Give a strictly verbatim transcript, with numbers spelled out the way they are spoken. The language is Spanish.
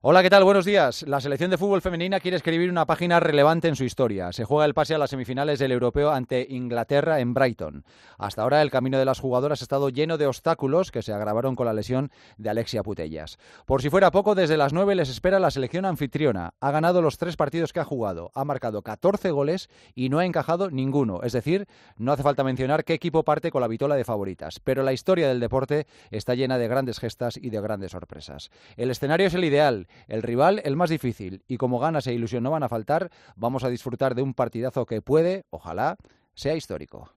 Hola, ¿qué tal? Buenos días. La selección de fútbol femenina quiere escribir una página relevante en su historia. Se juega el pase a las semifinales del Europeo ante Inglaterra en Brighton. Hasta ahora el camino de las jugadoras ha estado lleno de obstáculos que se agravaron con la lesión de Alexia Putellas. Por si fuera poco, desde las nueve les espera la selección anfitriona. Ha ganado los tres partidos que ha jugado, ha marcado catorce goles y no ha encajado ninguno. Es decir, no hace falta mencionar qué equipo parte con la vitola de favoritas. Pero la historia del deporte está llena de grandes gestas y de grandes sorpresas. El escenario es el ideal. El rival, el más difícil, y como ganas e ilusión no van a faltar, vamos a disfrutar de un partidazo que puede, ojalá, sea histórico.